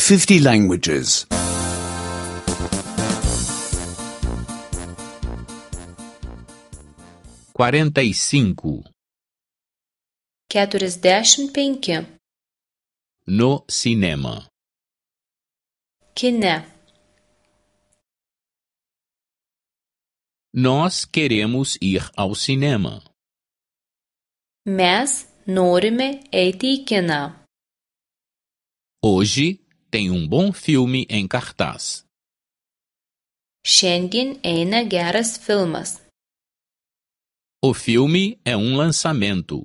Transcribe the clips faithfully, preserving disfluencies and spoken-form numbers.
fifty languages. quarenta e cinco. keturiasdešimt penki. No cinema. Kine. Nós queremos ir ao cinema. Mes norime eiti į kiną. Hoje tem um bom filme em cartaz. Šiandien eina geras filmas. O filme é um lançamento.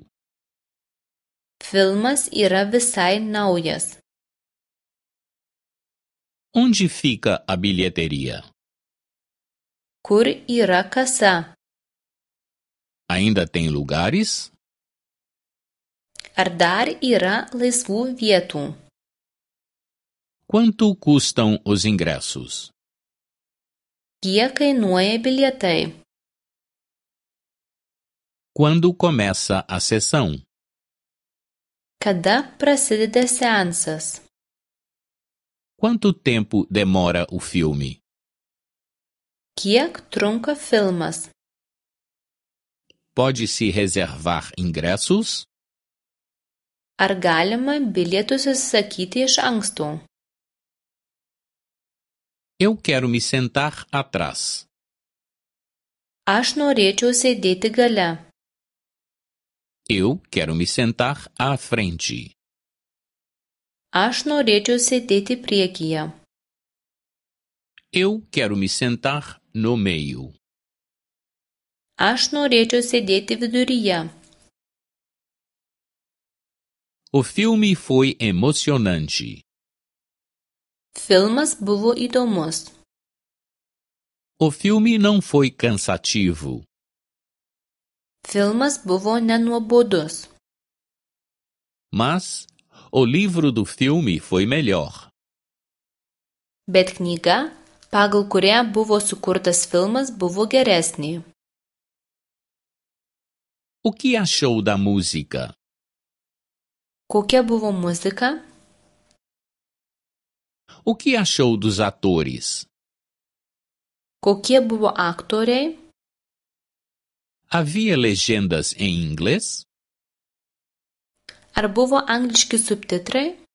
Filmas yra visai naujas. Onde fica a bilheteria? Kur yra kasa? Ainda tem lugares? Ar dar yra laisvų vietų? Quanto custam os ingressos? Kiek kainuoja bilietai? Quando começa a sessão? Kada prasideda seansas? Quanto tempo demora o filme? Kiek trunka filmas? Pode-se reservar ingressos? Ar galima bilietus užsisakyti iš anksto? Eu quero me sentar atrás. Aš norėčiau sėdėti gale. Eu quero me sentar à frente. Aš norėčiau sėdėti priekyje. Eu quero me sentar no meio. Aš norėčiau sėdėti viduryje. O filme foi emocionante. Filmas buvo įdomus. O filme não foi cansativo. Filmas buvo nenuobodus. Mas o livro do filme foi melhor. Bet knyga, pagal kurią buvo sukurtas filmas, buvo geresnė. O que achou da música? Kokia buvo muzika? O que achou dos atores? Kokie buvo aktoriai? Havia legendas em inglês? Ar buvo angliški subtitrai?